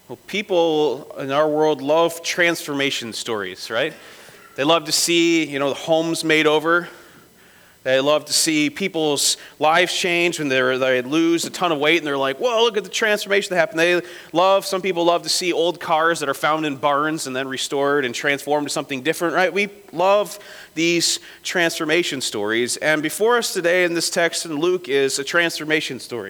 Well, people in our world love transformation stories, right? They love to see, the homes made over. They love to see people's lives change when they lose a ton of weight and they're like, whoa, look at the transformation that happened. Some people love to see old cars that are found in barns and then restored and transformed to something different, right? We love these transformation stories. And before us today in this text in Luke is a transformation story.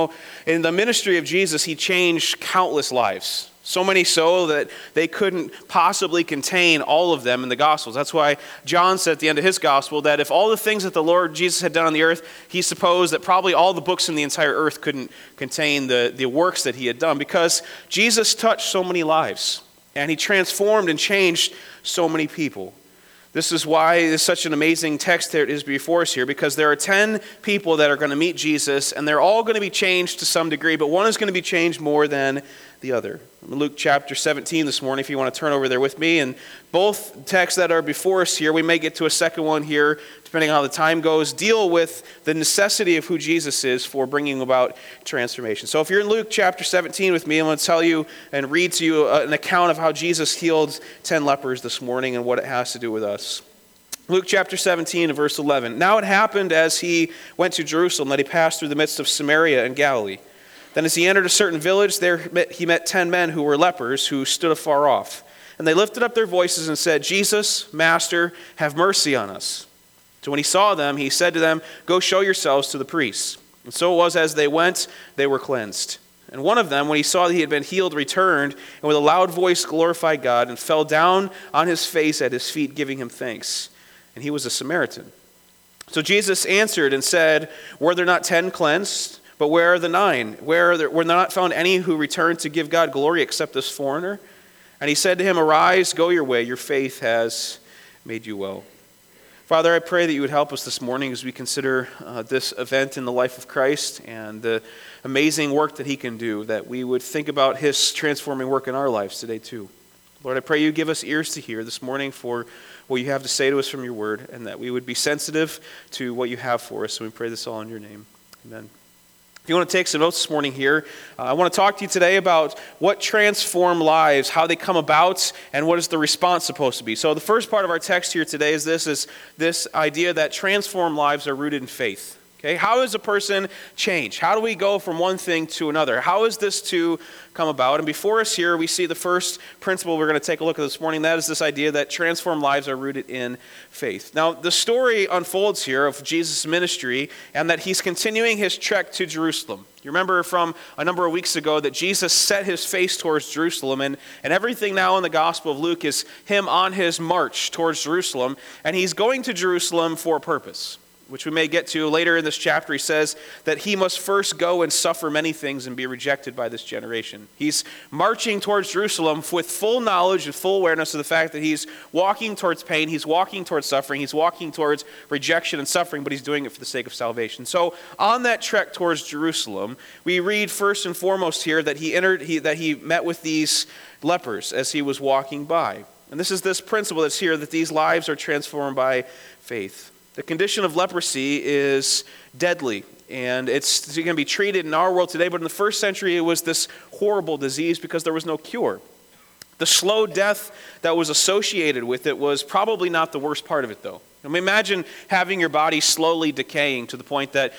In the ministry of Jesus, he changed countless lives. So many so that they couldn't possibly contain all of them in the Gospels. That's why John said at the end of his Gospel that if all the things that the Lord Jesus had done on the earth, he supposed that probably all the books in the entire earth couldn't contain the works that he had done. Because Jesus touched so many lives, and he transformed and changed so many people. This is why it's such an amazing text that is before us here, because there are 10 people that are going to meet Jesus, and they're all going to be changed to some degree, but one is going to be changed more than the other. Luke chapter 17 this morning, if you want to turn over there with me. And both texts that are before us here, we may get to a second one here, depending on how the time goes, deal with the necessity of who Jesus is for bringing about transformation. So if you're in Luke chapter 17 with me, I'm going to tell you and read to you an account of how Jesus healed 10 lepers this morning and what it has to do with us. Luke chapter 17 and verse 11. Now it happened as he went to Jerusalem that he passed through the midst of Samaria and Galilee. Then as he entered a certain village, there he met 10 men who were lepers, who stood afar off. And they lifted up their voices and said, Jesus, Master, have mercy on us. So when he saw them, he said to them, Go show yourselves to the priests. And so it was as they went, they were cleansed. And one of them, when he saw that he had been healed, returned, and with a loud voice glorified God, and fell down on his face at his feet, giving him thanks. And he was a Samaritan. So Jesus answered and said, Were there not 10 cleansed? But where are the 9? Were there not found any who returned to give God glory except this foreigner? And he said to him, Arise, go your way, your faith has made you well. Father, I pray that you would help us this morning as we consider this event in the life of Christ and the amazing work that he can do, that we would think about his transforming work in our lives today too. Lord, I pray you give us ears to hear this morning for what you have to say to us from your word, and that we would be sensitive to what you have for us. And we pray this all in your name. Amen. If you want to take some notes this morning here, I want to talk to you today about what transform lives, how they come about, and what is the response supposed to be. So the first part of our text here today is this idea that transformed lives are rooted in faith. Okay, how does a person change? How do we go from one thing to another? How is this to come about? And before us here, we see the first principle we're going to take a look at this morning. That is this idea that transformed lives are rooted in faith. Now, the story unfolds here of Jesus' ministry and that he's continuing his trek to Jerusalem. You remember from a number of weeks ago that Jesus set his face towards Jerusalem, and everything now in the Gospel of Luke is him on his march towards Jerusalem, and he's going to Jerusalem for a purpose, which we may get to later in this chapter. He says that he must first go and suffer many things and be rejected by this generation. He's marching towards Jerusalem with full knowledge and full awareness of the fact that he's walking towards pain, he's walking towards suffering, he's walking towards rejection and suffering, but he's doing it for the sake of salvation. So on that trek towards Jerusalem, we read first and foremost here that he met with these lepers as he was walking by. And this is this principle that's here, that these lives are transformed by faith. The condition of leprosy is deadly, and it's going to be treated in our world today, but in the first century it was this horrible disease because there was no cure. The slow death that was associated with it was probably not the worst part of it, though. I mean, imagine having your body slowly decaying to the point that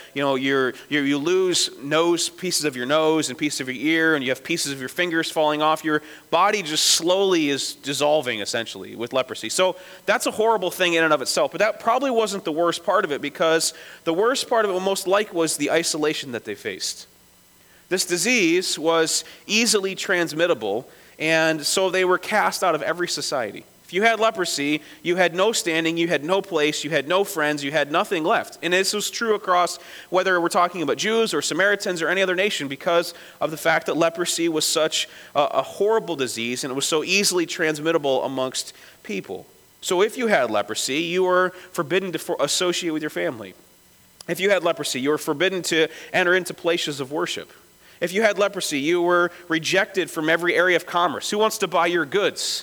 you lose pieces of your nose and pieces of your ear, and you have pieces of your fingers falling off. Your body just slowly is dissolving, essentially, with leprosy. So that's a horrible thing in and of itself. But that probably wasn't the worst part of it, because the worst part of it, most likely, was the isolation that they faced. This disease was easily transmittable, and so they were cast out of every society. If you had leprosy, you had no standing, you had no place, you had no friends, you had nothing left. And this was true across whether we're talking about Jews or Samaritans or any other nation, because of the fact that leprosy was such a horrible disease and it was so easily transmittable amongst people. So if you had leprosy, you were forbidden to associate with your family. If you had leprosy, you were forbidden to enter into places of worship. If you had leprosy, you were rejected from every area of commerce. Who wants to buy your goods?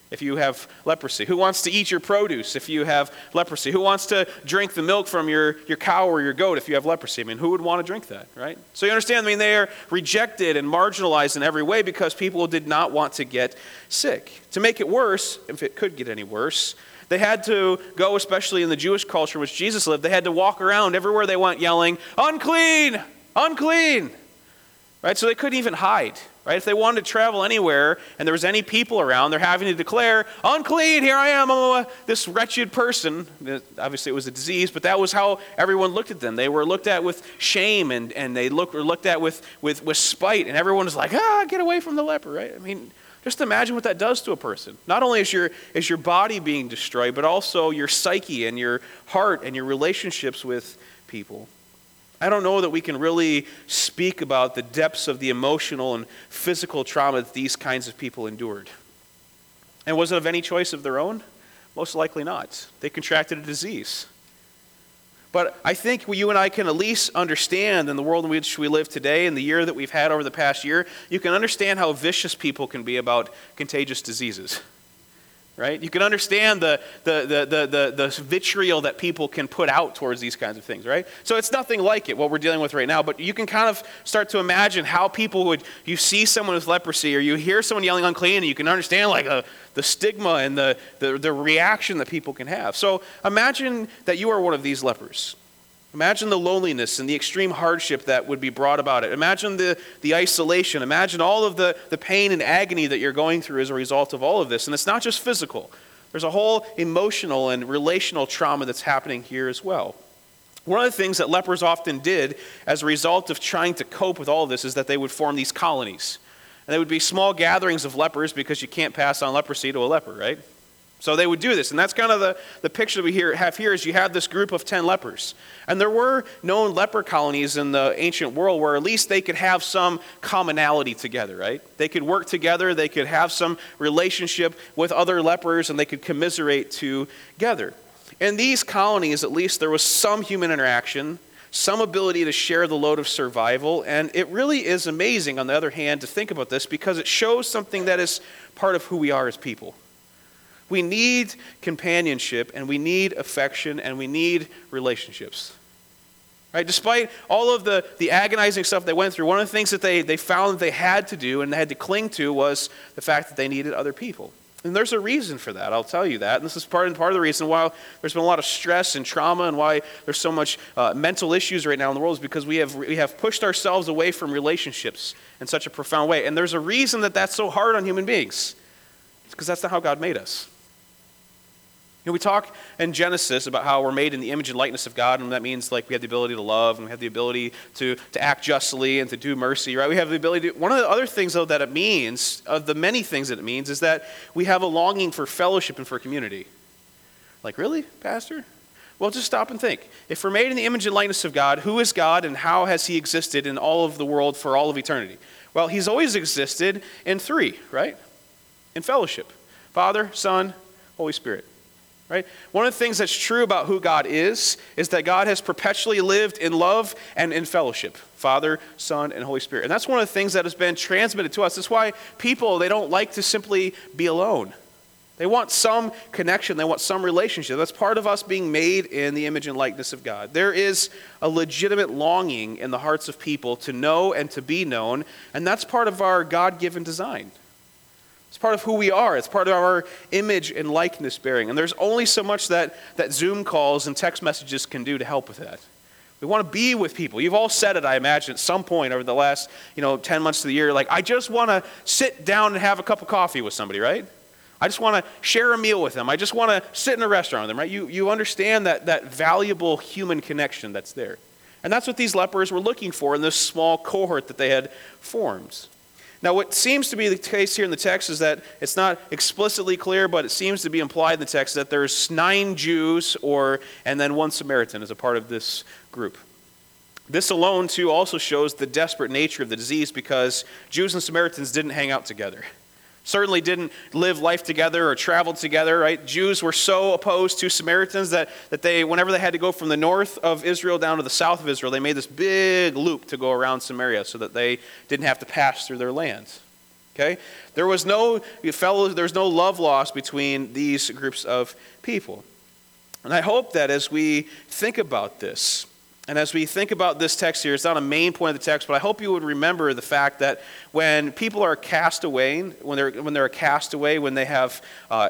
if you have leprosy? Who wants to eat your produce if you have leprosy? Who wants to drink the milk from your cow or your goat if you have leprosy? I mean, who would want to drink that, right? So you understand, I mean, they are rejected and marginalized in every way because people did not want to get sick. To make it worse, if it could get any worse, they had to go, especially in the Jewish culture in which Jesus lived, they had to walk around everywhere they went yelling, "Unclean! Unclean!" Right? So they couldn't even hide. Right? If they wanted to travel anywhere and there was any people around, they're having to declare, "Unclean, here I am, I'm this wretched person." Obviously it was a disease, but that was how everyone looked at them. They were looked at with shame and they were looked at with spite, and everyone was like, get away from the leper, right? I mean, just imagine what that does to a person. Not only is your body being destroyed, but also your psyche and your heart and your relationships with people. I don't know that we can really speak about the depths of the emotional and physical trauma that these kinds of people endured. And was it of any choice of their own? Most likely not. They contracted a disease. But I think you and I can at least understand in the world in which we live today, in the year that we've had over the past year, you can understand how vicious people can be about contagious diseases. Right? You can understand the vitriol that people can put out towards these kinds of things, right? So it's nothing like it, what we're dealing with right now, but you can kind of start to imagine how people would, you see someone with leprosy or you hear someone yelling unclean, and you can understand like the stigma and the reaction that people can have. So imagine that you are one of these lepers. Imagine the loneliness and the extreme hardship that would be brought about it. Imagine the isolation. Imagine all of the pain and agony that you're going through as a result of all of this. And it's not just physical. There's a whole emotional and relational trauma that's happening here as well. One of the things that lepers often did as a result of trying to cope with all of this is that they would form these colonies. And they would be small gatherings of lepers because you can't pass on leprosy to a leper, right? So they would do this, and that's kind of the picture that we have here is you have this group of 10 lepers. And there were known leper colonies in the ancient world where at least they could have some commonality together, right? They could work together, they could have some relationship with other lepers, and they could commiserate together. In these colonies, at least, there was some human interaction, some ability to share the load of survival, and it really is amazing, on the other hand, to think about this because it shows something that is part of who we are as people. We need companionship, and we need affection, and we need relationships. Right? Despite all of the agonizing stuff they went through, one of the things that they found that they had to do and they had to cling to was the fact that they needed other people. And there's a reason for that, I'll tell you that. And this is part of the reason why there's been a lot of stress and trauma and why there's so much mental issues right now in the world is because we have pushed ourselves away from relationships in such a profound way. And there's a reason that that's so hard on human beings. It's because that's not how God made us. You know, we talk in Genesis about how we're made in the image and likeness of God, and that means like we have the ability to love, and we have the ability to act justly and to do mercy, right? We have the ability to, one of the other things, though, that it means, of the many things that it means, is that we have a longing for fellowship and for community. Like, really, Pastor? Well, just stop and think. If we're made in the image and likeness of God, who is God and how has he existed in all of the world for all of eternity? Well, he's always existed in three, right? In fellowship. Father, Son, Holy Spirit. Right? One of the things that's true about who God is that God has perpetually lived in love and in fellowship. Father, Son, and Holy Spirit. And that's one of the things that has been transmitted to us. That's why people, they don't like to simply be alone. They want some connection. They want some relationship. That's part of us being made in the image and likeness of God. There is a legitimate longing in the hearts of people to know and to be known, and that's part of our God-given design. It's part of who we are. It's part of our image and likeness bearing. And there's only so much that Zoom calls and text messages can do to help with that. We want to be with people. You've all said it, I imagine, at some point over the last 10 months of the year. Like, I just want to sit down and have a cup of coffee with somebody, right? I just want to share a meal with them. I just want to sit in a restaurant with them, right? You understand that valuable human connection that's there. And that's what these lepers were looking for in this small cohort that they had formed. Now, what seems to be the case here in the text is that it's not explicitly clear, but it seems to be implied in the text that there's 9 Jews and then 1 Samaritan as a part of this group. This alone, too, also shows the desperate nature of the disease because Jews and Samaritans didn't hang out together. Certainly didn't live life together or travel together, right? Jews were so opposed to Samaritans that they, whenever they had to go from the north of Israel down to the south of Israel, they made this big loop to go around Samaria so that they didn't have to pass through their lands. Okay? There was no love lost between these groups of people. And I hope that as we think about this, and as we think about this text here, it's not a main point of the text, but I hope you would remember the fact that when people are cast away, when they're cast away, when they have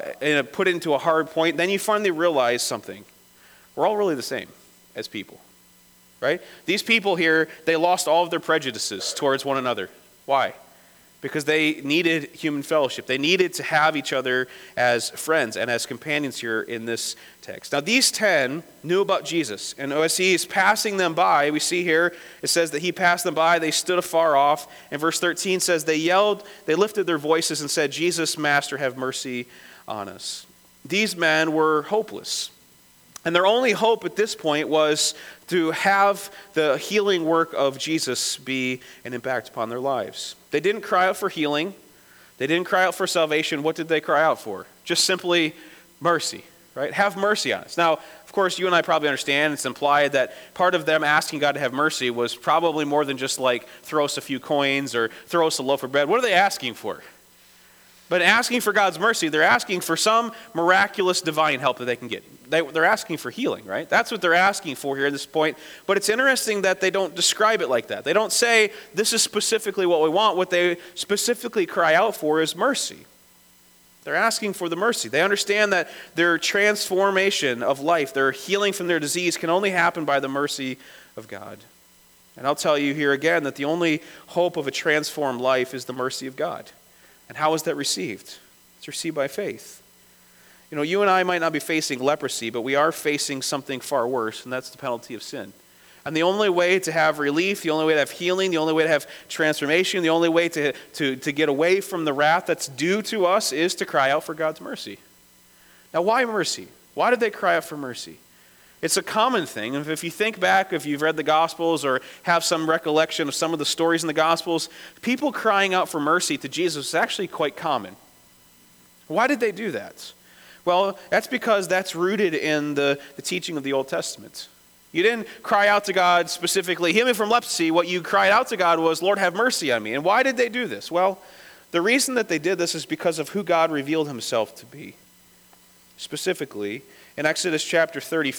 put into a hard point, then you finally realize something. We're all really the same as people, right? These people here, they lost all of their prejudices towards one another. Why? Because they needed human fellowship. They needed to have each other as friends and as companions here in this text. Now, these 10 knew about Jesus. And as he's passing them by, we see here, it says that he passed them by, they stood afar off. And verse 13 says, they yelled, they lifted their voices and said, Jesus, Master, have mercy on us. These men were hopeless. And their only hope at this point was to have the healing work of Jesus be an impact upon their lives. They didn't cry out for healing. They didn't cry out for salvation. What did they cry out for? Just simply mercy, right? Have mercy on us. Now, of course, you and I probably understand it's implied that part of them asking God to have mercy was probably more than just like throw us a few coins or throw us a loaf of bread. What are they asking for? But asking for God's mercy, they're asking for some miraculous divine help that they can get. They're asking for healing, right? That's what they're asking for here at this point. But it's interesting that they don't describe it like that. They don't say, this is specifically what we want. What they specifically cry out for is mercy. They're asking for the mercy. They understand that their transformation of life, their healing from their disease, can only happen by the mercy of God. And I'll tell you here again that the only hope of a transformed life is the mercy of God. And how is that received? It's received by faith. You know, you and I might not be facing leprosy, but we are facing something far worse, and that's the penalty of sin. And the only way to have relief, the only way to have healing, the only way to have transformation, the only way to get away from the wrath that's due to us is to cry out for God's mercy. Now, why mercy? Why did they cry out for mercy? It's a common thing. If you think back, if you've read the Gospels or have some recollection of some of the stories in the Gospels, people crying out for mercy to Jesus is actually quite common. Why did they do that? Well, that's because that's rooted in the teaching of the Old Testament. You didn't cry out to God specifically, heal me from leprosy. What you cried out to God was, Lord, have mercy on me. And why did they do this? Well, the reason that they did this is because of who God revealed himself to be. Specifically, in Exodus chapter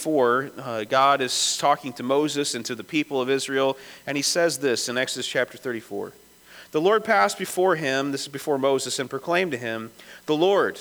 34, God is talking to Moses and to the people of Israel, and he says this in Exodus chapter 34. The Lord passed before him, this is before Moses, and proclaimed to him, the Lord,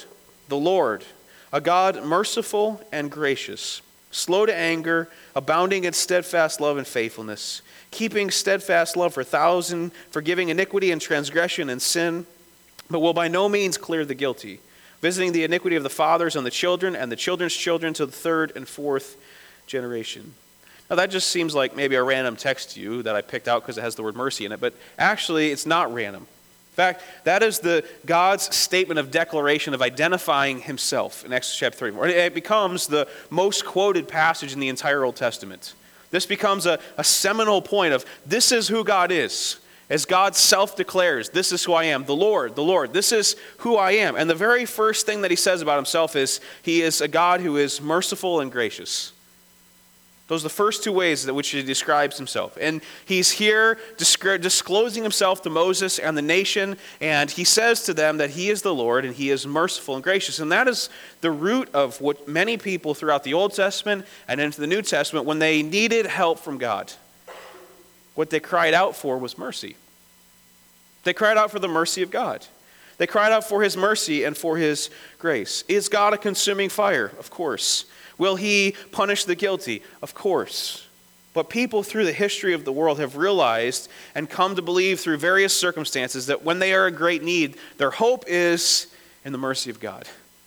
a God merciful and gracious, slow to anger, abounding in steadfast love and faithfulness, keeping steadfast love for 1,000, forgiving iniquity and transgression and sin, but will by no means clear the guilty, visiting the iniquity of the fathers on the children and the children's children to the third and fourth generation. Now that just seems like maybe a random text to you that I picked out because it has the word mercy in it, but actually it's not random. In fact, that is God's statement of declaration of identifying himself in Exodus chapter 34. It becomes the most quoted passage in the entire Old Testament. This becomes a seminal point of this is who God is. As God self-declares, this is who I am, the Lord, this is who I am. And the very first thing that he says about himself is he is a God who is merciful and gracious. Those are the first two ways in which he describes himself. And he's here disclosing himself to Moses and the nation, and he says to them that he is the Lord and he is merciful and gracious. And that is the root of what many people throughout the Old Testament and into the New Testament, when they needed help from God, what they cried out for was mercy. They cried out for the mercy of God. They cried out for his mercy and for his grace. Is God a consuming fire? Of course. Will he punish the guilty? Of course. But people through the history of the world have realized and come to believe through various circumstances that when they are in great need, their hope is in the mercy of God.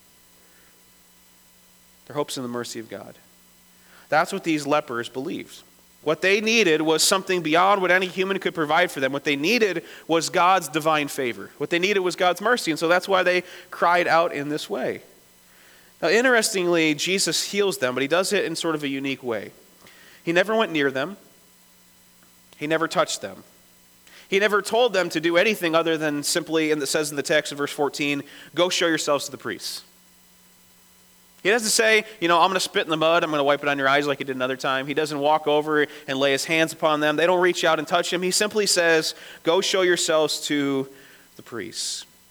Their hope's in the mercy of God. That's what these lepers believed. What they needed was something beyond what any human could provide for them. What they needed was God's divine favor. What they needed was God's mercy. And so that's why they cried out in this way. Now, interestingly, Jesus heals them, but he does it in sort of a unique way. He never went near them. He never touched them. He never told them to do anything other than simply, and it says in the text of verse 14, go show yourselves to the priests. He doesn't say, I'm going to spit in the mud, I'm going to wipe it on your eyes like he did another time. He doesn't walk over and lay his hands upon them. They don't reach out and touch him. He simply says, go show yourselves to the priests.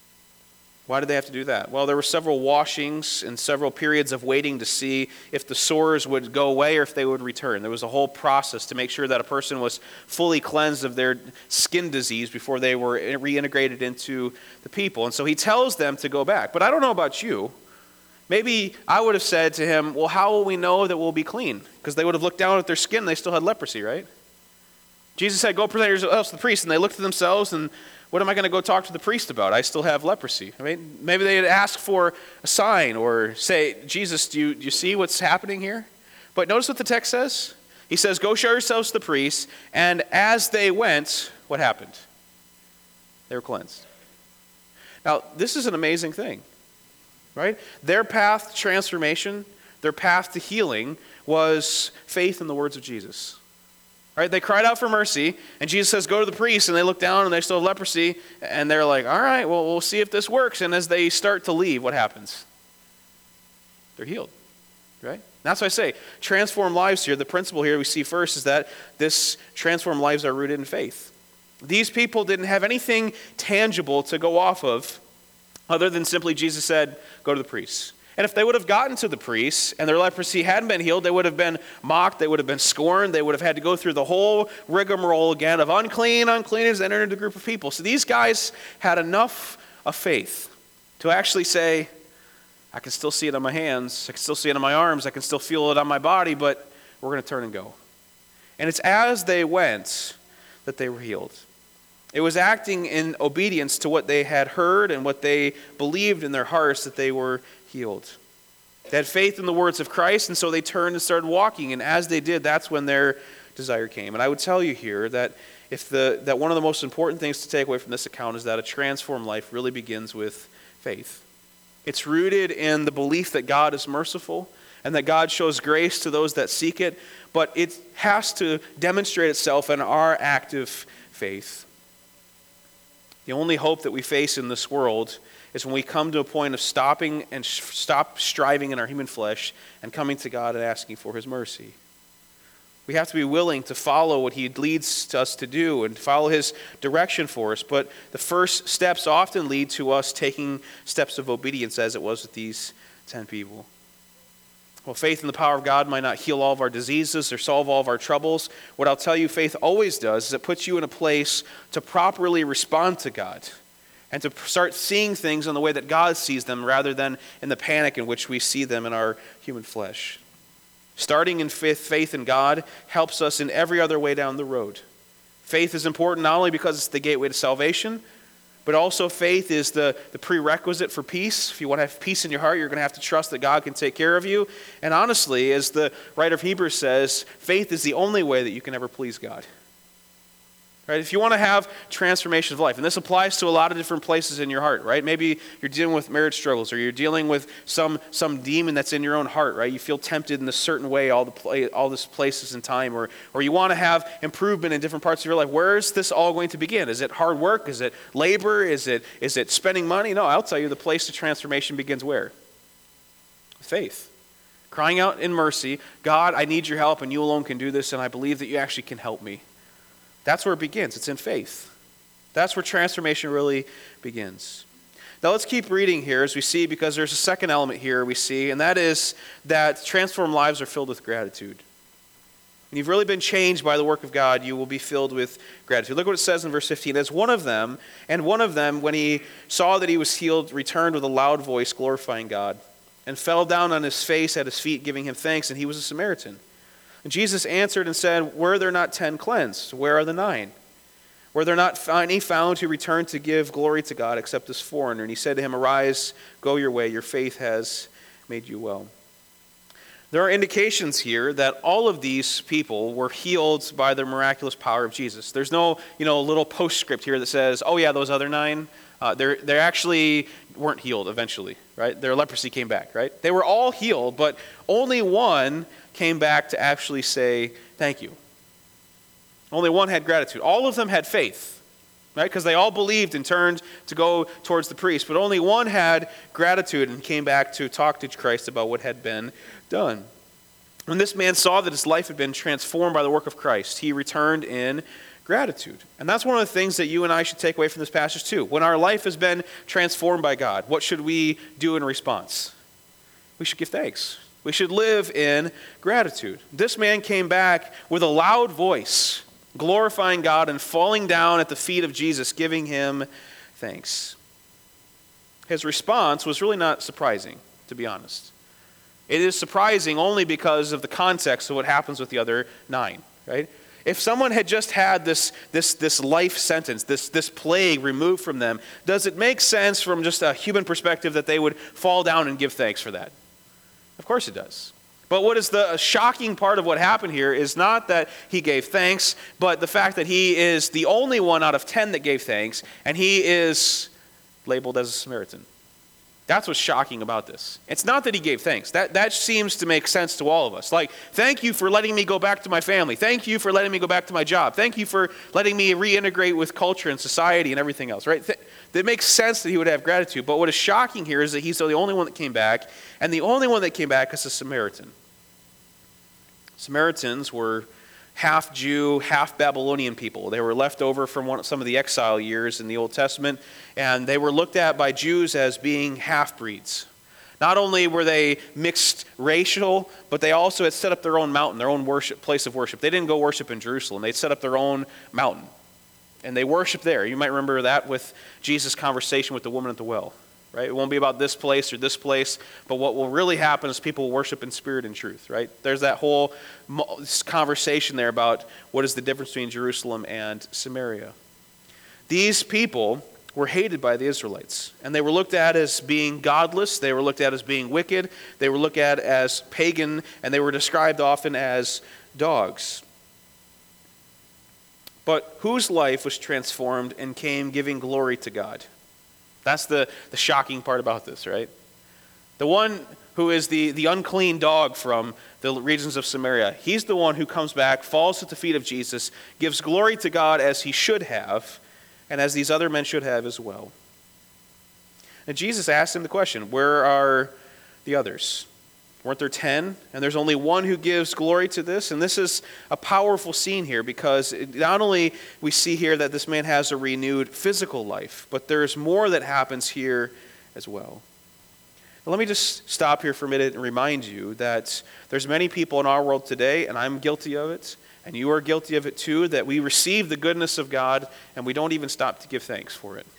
Why did they have to do that? Well, there were several washings and several periods of waiting to see if the sores would go away or if they would return. There was a whole process to make sure that a person was fully cleansed of their skin disease before they were reintegrated into the people. And so he tells them to go back. But I don't know about you. Maybe I would have said to him, well, how will we know that we'll be clean? Because they would have looked down at their skin and they still had leprosy, right? Jesus said, go present yourselves to the priest. And they looked at themselves and, what am I going to go talk to the priest about? I still have leprosy. I mean, maybe they'd ask for a sign or say, Jesus, do you see what's happening here? But notice what the text says. He says, go show yourselves to the priest. And as they went, what happened? They were cleansed. Now, this is an amazing thing, right? Their path to transformation, their path to healing was faith in the words of Jesus. Right? They cried out for mercy, and Jesus says, go to the priest, and they look down, and they still have leprosy, and they're like, all right, well, we'll see if this works. And as they start to leave, what happens? They're healed, right? That's why I say, transformed lives here, the principle here we see first is that this transformed lives are rooted in faith. These people didn't have anything tangible to go off of other than simply Jesus said, go to the priest. And if they would have gotten to the priests and their leprosy hadn't been healed, they would have been mocked, they would have been scorned, they would have had to go through the whole rigmarole again of unclean has entered into a group of people. So these guys had enough of faith to actually say, I can still see it on my hands, I can still see it on my arms, I can still feel it on my body, but we're going to turn and go. And it's as they went that they were healed. It was acting in obedience to what they had heard and what they believed in their hearts that they were healed. They had faith in the words of Christ, and so they turned and started walking. And as they did, that's when their desire came. And I would tell you here that that one of the most important things to take away from this account is that a transformed life really begins with faith. It's rooted in the belief that God is merciful and that God shows grace to those that seek it, but it has to demonstrate itself in our active faith. The only hope that we face in this world is when we come to a point of stopping and stop striving in our human flesh and coming to God and asking for His mercy. We have to be willing to follow what He leads us to do and follow His direction for us. But the first steps often lead to us taking steps of obedience, as it was with these 10 people. Well, faith in the power of God might not heal all of our diseases or solve all of our troubles. What I'll tell you faith always does is it puts you in a place to properly respond to God and to start seeing things in the way that God sees them rather than in the panic in which we see them in our human flesh. Starting in faith in God helps us in every other way down the road. Faith is important not only because it's the gateway to salvation, but also faith is the prerequisite for peace. If you want to have peace in your heart, you're going to have to trust that God can take care of you. And honestly, as the writer of Hebrews says, faith is the only way that you can ever please God. Right? If you want to have transformation of life, and this applies to a lot of different places in your heart, right? Maybe you're dealing with marriage struggles, or you're dealing with some demon that's in your own heart, right? You feel tempted in a certain way all these places and time, or you want to have improvement in different parts of your life. Where is this all going to begin? Is it hard work? Is it labor? Is it spending money? No, I'll tell you, the place of transformation begins where? Faith. Crying out in mercy, God, I need your help, and you alone can do this, and I believe that you actually can help me. That's where it begins. It's in faith. That's where transformation really begins. Now let's keep reading here as we see, because there's a second element here we see, and that is that transformed lives are filled with gratitude. When you've really been changed by the work of God, you will be filled with gratitude. Look what it says in verse 15. As one of them, when he saw that he was healed, returned with a loud voice, glorifying God, and fell down on his face at his feet, giving him thanks, and he was a Samaritan. And Jesus answered and said, were there not 10 cleansed? Where are the 9? Were there not any found who returned to give glory to God except this foreigner? And he said to him, arise, go your way, your faith has made you well. There are indications here that all of these people were healed by the miraculous power of Jesus. There's no little postscript here that says, oh yeah, those other 9, they actually weren't healed eventually, right? Their leprosy came back, right? They were all healed, but only one came back to actually say thank you. Only one had gratitude. All of them had faith, right? Because they all believed and turned to go towards the priest. But only one had gratitude and came back to talk to Christ about what had been done. When this man saw that his life had been transformed by the work of Christ, he returned in gratitude. And that's one of the things that you and I should take away from this passage too. When our life has been transformed by God, what should we do in response? We should give thanks. We should live in gratitude. This man came back with a loud voice, glorifying God and falling down at the feet of Jesus, giving him thanks. His response was really not surprising, to be honest. It is surprising only because of the context of what happens with the other 9, right? If someone had just had this life sentence, this plague removed from them, does it make sense from just a human perspective that they would fall down and give thanks for that? Of course it does. But what is the shocking part of what happened here is not that he gave thanks, but the fact that he is the only one out of 10 that gave thanks, and he is labeled as a Samaritan. That's what's shocking about this. It's not that he gave thanks. That seems to make sense to all of us. Like, thank you for letting me go back to my family. Thank you for letting me go back to my job. Thank you for letting me reintegrate with culture and society and everything else, right? It makes sense that he would have gratitude. But what is shocking here is that he's the only one that came back, and the only one that came back is a Samaritan. Samaritans were half Jew, half Babylonian people. They were left over from some of the exile years in the Old Testament, and they were looked at by Jews as being half-breeds. Not only were they mixed racial, but they also had set up their own mountain, their own place of worship. They didn't go worship in Jerusalem. They set up their own mountain, and they worshiped there. You might remember that with Jesus' conversation with the woman at the well. Right? It won't be about this place or this place, but what will really happen is people will worship in spirit and truth, right? There's that whole conversation there about what is the difference between Jerusalem and Samaria. These people were hated by the Israelites, and they were looked at as being godless, they were looked at as being wicked, they were looked at as pagan, and they were described often as dogs. But whose life was transformed and came giving glory to God? That's the shocking part about this, right? The one who is the unclean dog from the regions of Samaria, he's the one who comes back, falls at the feet of Jesus, gives glory to God as he should have, and as these other men should have as well. And Jesus asked him the question, where are the others? Weren't there 10? And there's only one who gives glory to this. And this is a powerful scene here because not only we see here that this man has a renewed physical life, but there's more that happens here as well. Now, let me just stop here for a minute and remind you that there's many people in our world today, and I'm guilty of it, and you are guilty of it too, that we receive the goodness of God and we don't even stop to give thanks for it.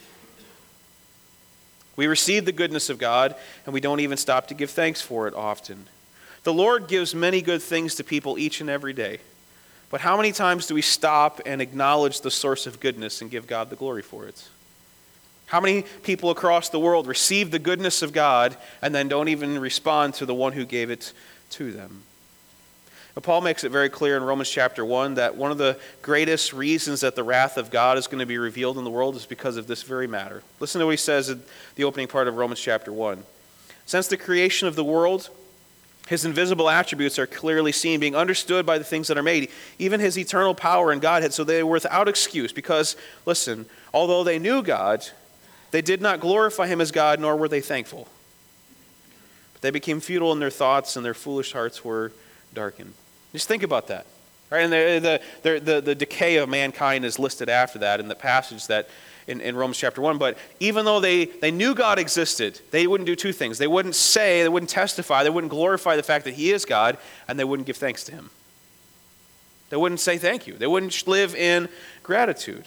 We receive the goodness of God, and we don't even stop to give thanks for it often. The Lord gives many good things to people each and every day. But how many times do we stop and acknowledge the source of goodness and give God the glory for it? How many people across the world receive the goodness of God and then don't even respond to the one who gave it to them? But Paul makes it very clear in Romans chapter 1 that one of the greatest reasons that the wrath of God is going to be revealed in the world is because of this very matter. Listen to what he says in the opening part of Romans chapter 1. Since the creation of the world, his invisible attributes are clearly seen, being understood by the things that are made, even his eternal power and Godhead, so they were without excuse. Because, listen, although they knew God, they did not glorify him as God, nor were they thankful. But they became futile in their thoughts, and their foolish hearts were darkened. Just think about that. Right? And the decay of mankind is listed after that in the passage that in Romans chapter 1. But even though they knew God existed, they wouldn't do two things. They wouldn't say, they wouldn't testify, they wouldn't glorify the fact that he is God, and they wouldn't give thanks to him. They wouldn't say thank you. They wouldn't live in gratitude.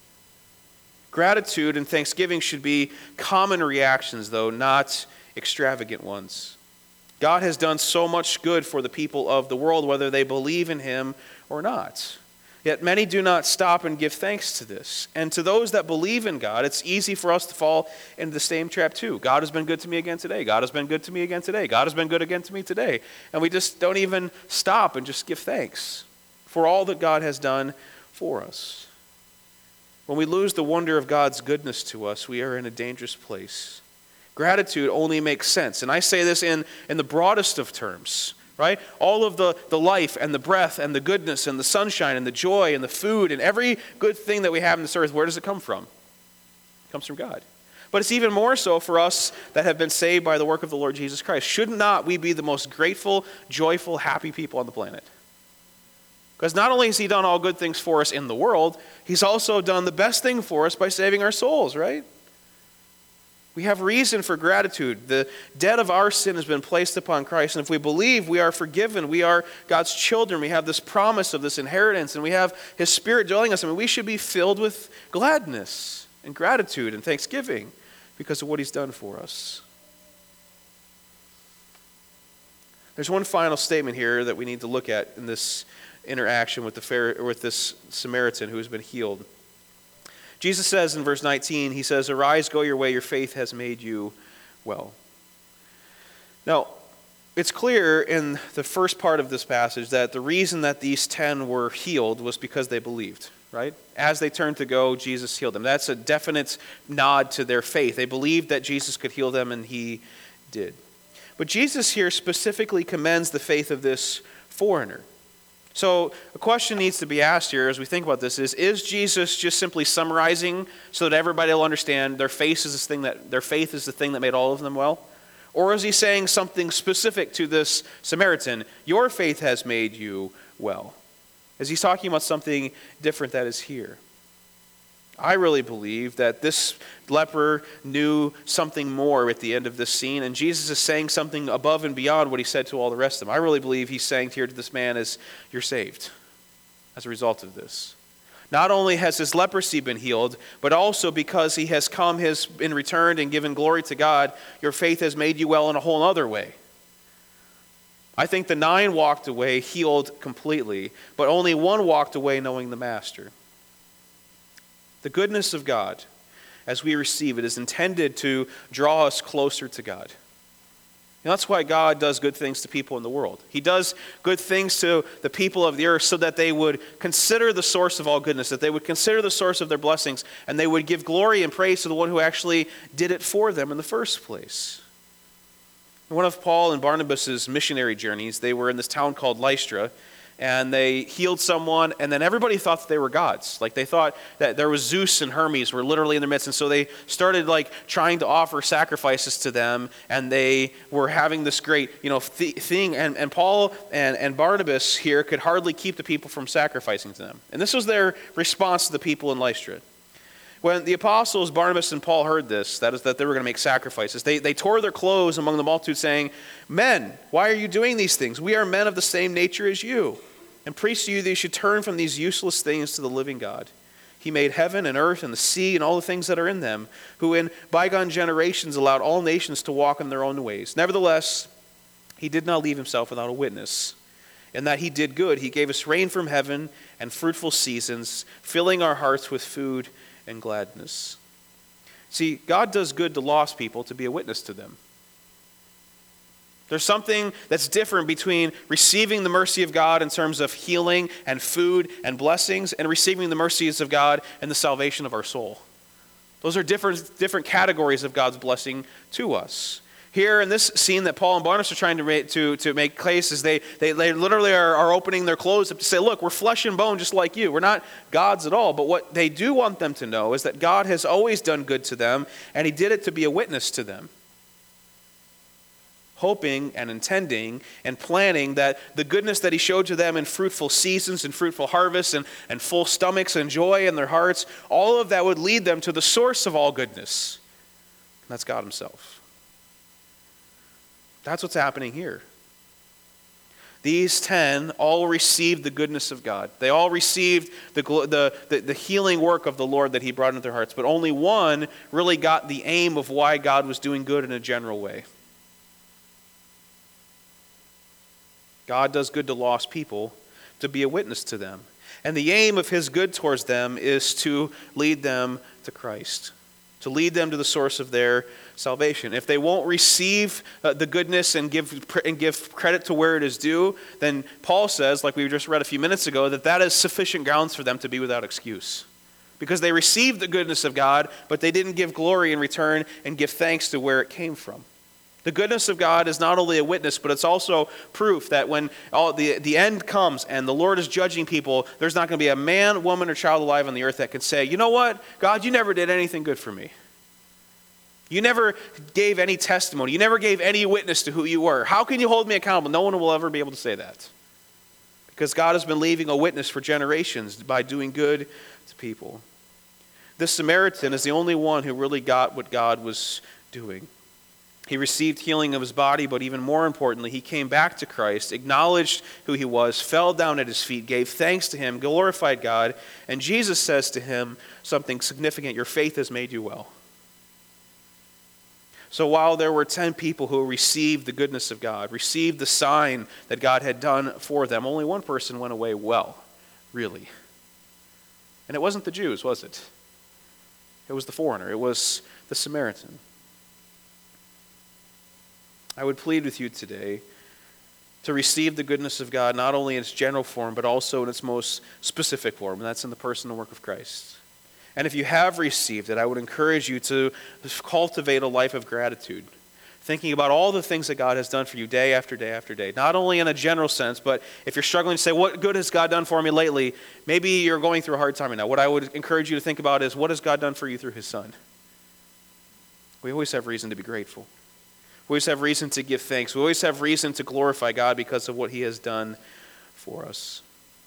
Gratitude and thanksgiving should be common reactions, though, not extravagant ones. God has done so much good for the people of the world, whether they believe in him or not. Yet many do not stop and give thanks to this. And to those that believe in God, it's easy for us to fall into the same trap too. God has been good to me again today. God has been good to me again today. God has been good again to me today. And we just don't even stop and just give thanks for all that God has done for us. When we lose the wonder of God's goodness to us, we are in a dangerous place. Gratitude only makes sense. And I say this in the broadest of terms, right? All of the life and the breath and the goodness and the sunshine and the joy and the food and every good thing that we have in this earth, where does it come from? It comes from God. But it's even more so for us that have been saved by the work of the Lord Jesus Christ. Should not we be the most grateful, joyful, happy people on the planet? Because not only has he done all good things for us in the world, he's also done the best thing for us by saving our souls, right? We have reason for gratitude. The debt of our sin has been placed upon Christ, and if we believe we are forgiven, we are God's children, we have this promise of this inheritance, and we have his Spirit dwelling us, we should be filled with gladness and gratitude and thanksgiving because of what he's done for us. There's one final statement here that we need to look at in this interaction with this Samaritan who has been healed. Jesus says in verse 19, he says, "Arise, go your way, your faith has made you well." Now, it's clear in the first part of this passage that the reason that these 10 were healed was because they believed, right? As they turned to go, Jesus healed them. That's a definite nod to their faith. They believed that Jesus could heal them, and he did. But Jesus here specifically commends the faith of this foreigner. So a question needs to be asked here as we think about this is Jesus just simply summarizing so that everybody will understand their faith is the thing that made all of them well? Or is he saying something specific to this Samaritan? Your faith has made you well. Is he talking about something different that is here? I really believe that this leper knew something more at the end of this scene, and Jesus is saying something above and beyond what he said to all the rest of them. I really believe he's saying here to this man is, you're saved as a result of this. Not only has his leprosy been healed, but also because he has come, has been returned and given glory to God, your faith has made you well in a whole other way. I think the 9 walked away healed completely, but only 1 walked away knowing the Master. The goodness of God, as we receive it, is intended to draw us closer to God. And that's why God does good things to people in the world. He does good things to the people of the earth so that they would consider the source of all goodness, that they would consider the source of their blessings, and they would give glory and praise to the one who actually did it for them in the first place. In one of Paul and Barnabas' missionary journeys, they were in this town called Lystra, and they healed someone, and then everybody thought that they were gods. Like they thought that there was Zeus and Hermes were literally in their midst, and so they started trying to offer sacrifices to them, and they were having this great thing, and Paul and Barnabas here could hardly keep the people from sacrificing to them. And this was their response to the people in Lystra. When the apostles Barnabas and Paul heard this, that is that they were going to make sacrifices, they tore their clothes among the multitude, saying, "Men, why are you doing these things? We are men of the same nature as you, and preach to you that you should turn from these useless things to the living God. He made heaven and earth and the sea and all the things that are in them, who in bygone generations allowed all nations to walk in their own ways. Nevertheless, he did not leave himself without a witness. In that he did good, he gave us rain from heaven and fruitful seasons, filling our hearts with food and gladness." See, God does good to lost people to be a witness to them. There's something that's different between receiving the mercy of God in terms of healing and food and blessings and receiving the mercies of God and the salvation of our soul. Those are different categories of God's blessing to us. Here in this scene that Paul and Barnabas are trying to make case is they literally are opening their clothes up to say, look, we're flesh and bone just like you. We're not gods at all. But what they do want them to know is that God has always done good to them, and he did it to be a witness to them. Hoping and intending and planning that the goodness that he showed to them in fruitful seasons and fruitful harvests and full stomachs and joy in their hearts, all of that would lead them to the source of all goodness. And that's God himself. That's what's happening here. These 10 all received the goodness of God. They all received the healing work of the Lord that he brought into their hearts. But only 1 really got the aim of why God was doing good in a general way. God does good to lost people to be a witness to them. And the aim of his good towards them is to lead them to Christ, to lead them to the source of their salvation. If they won't receive the goodness and give credit to where it is due, then Paul says, like we just read a few minutes ago, that is sufficient grounds for them to be without excuse. Because they received the goodness of God, but they didn't give glory in return and give thanks to where it came from. The goodness of God is not only a witness, but it's also proof that when the end comes and the Lord is judging people, there's not going to be a man, woman, or child alive on the earth that can say, you know what, God, you never did anything good for me. You never gave any testimony. You never gave any witness to who you were. How can you hold me accountable? No one will ever be able to say that. because God has been leaving a witness for generations by doing good to people. This Samaritan is the only one who really got what God was doing. He received healing of his body, but even more importantly, he came back to Christ, acknowledged who he was, fell down at his feet, gave thanks to him, glorified God, and Jesus says to him something significant: your faith has made you well. So while there were 10 people who received the goodness of God, received the sign that God had done for them, only one person went away well, really. And it wasn't the Jews, was it? It was the foreigner. It was the Samaritan. I would plead with you today to receive the goodness of God not only in its general form, but also in its most specific form, and that's in the person and work of Christ. And if you have received it, I would encourage you to cultivate a life of gratitude, thinking about all the things that God has done for you day after day after day, not only in a general sense, but if you're struggling to say, what good has God done for me lately? Maybe you're going through a hard time right now. What I would encourage you to think about is, what has God done for you through his Son? We always have reason to be grateful. We always have reason to give thanks. We always have reason to glorify God because of what he has done for us.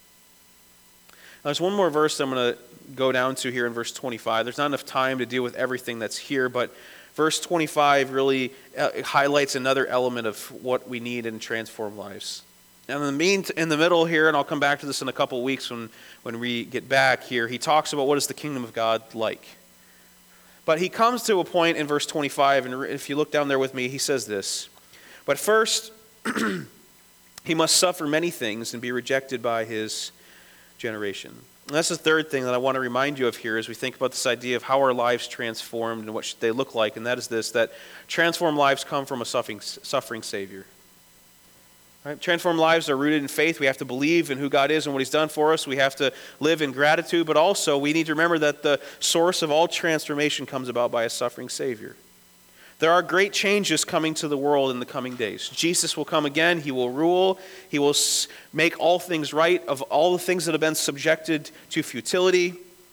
Now, there's one more verse I'm going to go down to here in verse 25. There's not enough time to deal with everything that's here, but verse 25 really highlights another element of what we need in transformed lives. And in the middle here, and I'll come back to this in a couple of weeks when we get back here, he talks about what is the kingdom of God like. But he comes to a point in verse 25, and if you look down there with me, he says this: but first, he must suffer many things and be rejected by his generation. And that's the third thing that I want to remind you of here as we think about this idea of how our lives transformed and what should they look like, and that is this: that transformed lives come from a suffering Savior. Right? Transformed lives are rooted in faith. We have to believe in who God is and what he's done for us. We have to live in gratitude, but also we need to remember that the source of all transformation comes about by a suffering Savior. There are great changes coming to the world in the coming days. Jesus will come again. He will rule. He will make all things right, of all the things that have been subjected to futility.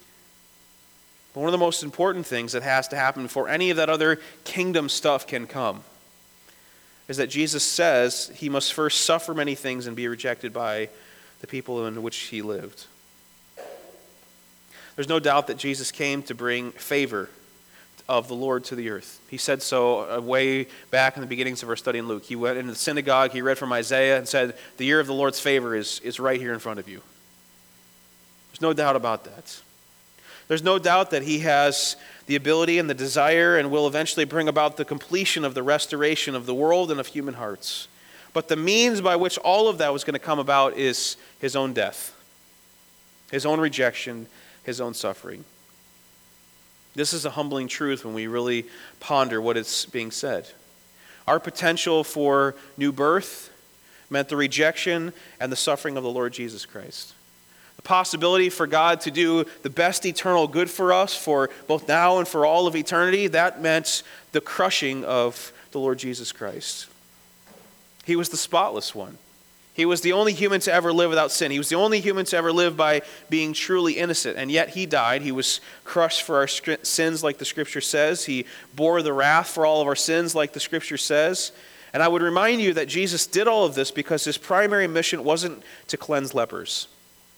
But one of the most important things that has to happen before any of that other kingdom stuff can come is that Jesus says he must first suffer many things and be rejected by the people in which he lived. There's no doubt that Jesus came to bring favor of the Lord to the earth. He said so way back in the beginnings of our study in Luke. He went into the synagogue, he read from Isaiah and said, the year of the Lord's favor is right here in front of you. There's no doubt about that. There's no doubt that he has the ability and the desire and will eventually bring about the completion of the restoration of the world and of human hearts. But the means by which all of that was going to come about is his own death, his own rejection, his own suffering. This is a humbling truth when we really ponder what is being said. Our potential for new birth meant the rejection and the suffering of the Lord Jesus Christ. The possibility for God to do the best eternal good for us for both now and for all of eternity, that meant the crushing of the Lord Jesus Christ. He was the spotless one. He was the only human to ever live without sin. He was the only human to ever live by being truly innocent. And yet he died. He was crushed for our sins like the Scripture says. He bore the wrath for all of our sins like the Scripture says. And I would remind you that Jesus did all of this because his primary mission wasn't to cleanse lepers.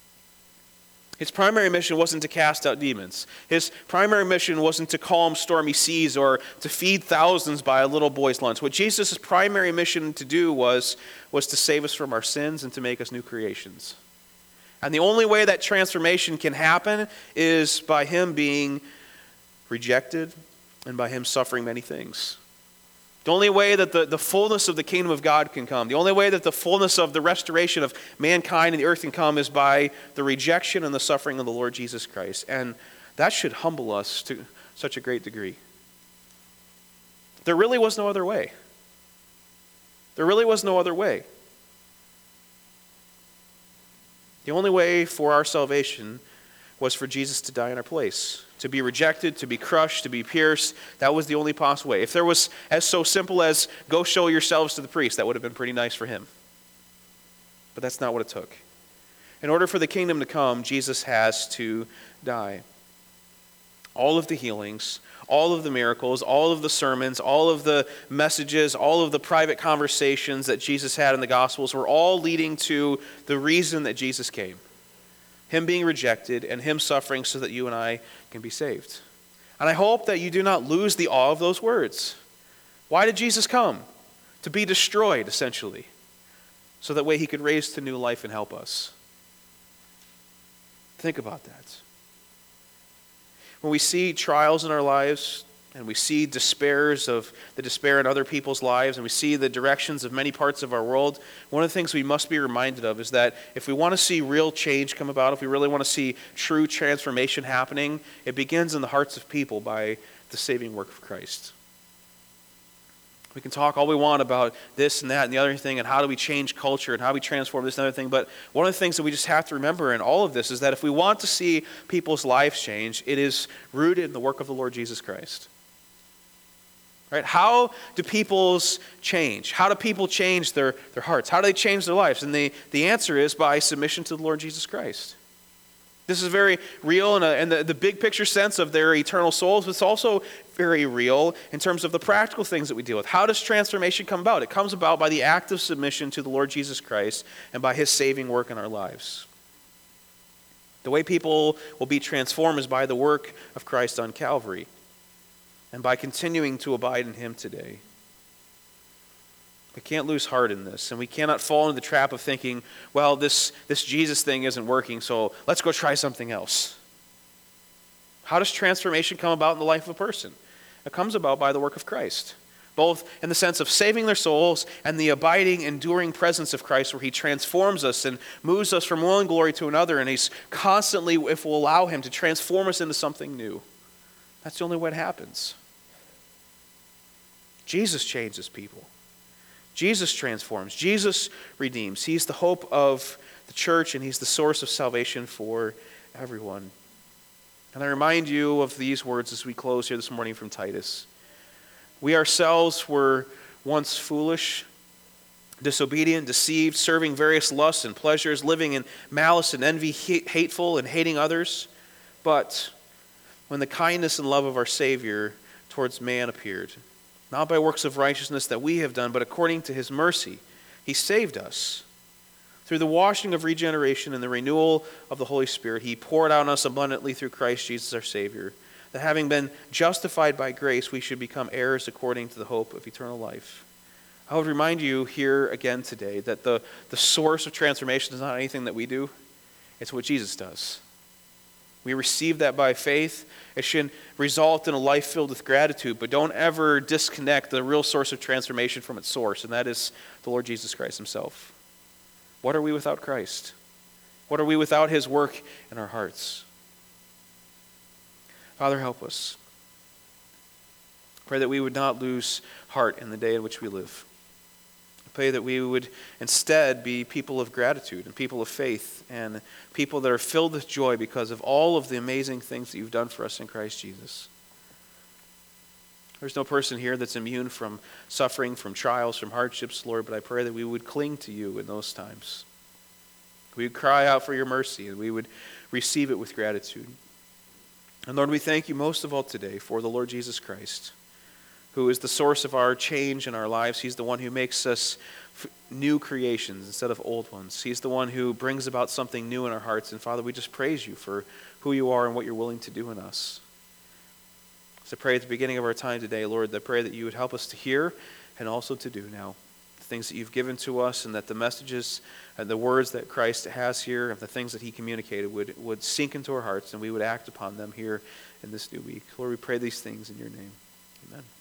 His primary mission wasn't to cast out demons. His primary mission wasn't to calm stormy seas or to feed thousands by a little boy's lunch. What Jesus' primary mission to do was to save us from our sins and to make us new creations. And the only way that transformation can happen is by him being rejected and by him suffering many things. The only way that the fullness of the kingdom of God can come, the only way that the fullness of the restoration of mankind and the earth can come is by the rejection and the suffering of the Lord Jesus Christ. And that should humble us to such a great degree. There really was no other way. There really was no other way. The only way for our salvation was for Jesus to die in our place, to be rejected, to be crushed, to be pierced. That was the only possible way. If there was as so simple as go show yourselves to the priest, that would have been pretty nice for him. But that's not what it took. In order for the kingdom to come, Jesus has to die. All of the healings, all of the miracles, all of the sermons, all of the messages, all of the private conversations that Jesus had in the Gospels were all leading to the reason that Jesus came. Him being rejected and him suffering so that you and I can be saved. And I hope that you do not lose the awe of those words. Why did Jesus come? To be destroyed, essentially, so that way he could raise to new life and help us. Think about that. When we see trials in our lives, and we see the despair in other people's lives, and we see the directions of many parts of our world, one of the things we must be reminded of is that if we want to see real change come about, if we really want to see true transformation happening, it begins in the hearts of people by the saving work of Christ. We can talk all we want about this and that and the other thing and how do we change culture and how we transform this and other thing, but one of the things that we just have to remember in all of this is that if we want to see people's lives change, it is rooted in the work of the Lord Jesus Christ. Right? How do people's change? How do people change their hearts? How do they change their lives? And the answer is by submission to the Lord Jesus Christ. This is very real in the big picture sense of their eternal souls, but it's also very real in terms of the practical things that we deal with. How does transformation come about? It comes about by the act of submission to the Lord Jesus Christ and by his saving work in our lives. The way people will be transformed is by the work of Christ on Calvary and by continuing to abide in him today. We can't lose heart in this, and we cannot fall into the trap of thinking, well, this Jesus thing isn't working, so let's go try something else. How does transformation come about in the life of a person? It comes about by the work of Christ, both in the sense of saving their souls and the abiding, enduring presence of Christ where he transforms us and moves us from one glory to another, and he's constantly, if we'll allow him, to transform us into something new. That's the only way it happens. Jesus changes people. Jesus transforms. Jesus redeems. He's the hope of the church, and he's the source of salvation for everyone. And I remind you of these words as we close here this morning from Titus. We ourselves were once foolish, disobedient, deceived, serving various lusts and pleasures, living in malice and envy, hateful and hating others. But when the kindness and love of our Savior towards man appeared, not by works of righteousness that we have done, but according to his mercy, he saved us. Through the washing of regeneration and the renewal of the Holy Spirit, he poured out on us abundantly through Christ Jesus our Savior, that having been justified by grace, we should become heirs according to the hope of eternal life. I would remind you here again today that the source of transformation is not anything that we do. It's what Jesus does. We receive that by faith. It should result in a life filled with gratitude, but don't ever disconnect the real source of transformation from its source, and that is the Lord Jesus Christ himself. What are we without Christ? What are we without his work in our hearts? Father, help us. Pray that we would not lose heart in the day in which we live. Pray that we would instead be people of gratitude and people of faith and people that are filled with joy because of all of the amazing things that you've done for us in Christ Jesus. There's no person here that's immune from suffering, from trials, from hardships, Lord, but I pray that we would cling to you in those times. We would cry out for your mercy and we would receive it with gratitude. And Lord, we thank you most of all today for the Lord Jesus Christ, who is the source of our change in our lives. He's the one who makes us new creations instead of old ones. He's the one who brings about something new in our hearts. And Father, we just praise you for who you are and what you're willing to do in us. So I pray at the beginning of our time today, Lord, I pray that you would help us to hear and also to do now. The things that you've given to us, and that the messages and the words that Christ has here and the things that he communicated would sink into our hearts and we would act upon them here in this new week. Lord, we pray these things in your name. Amen.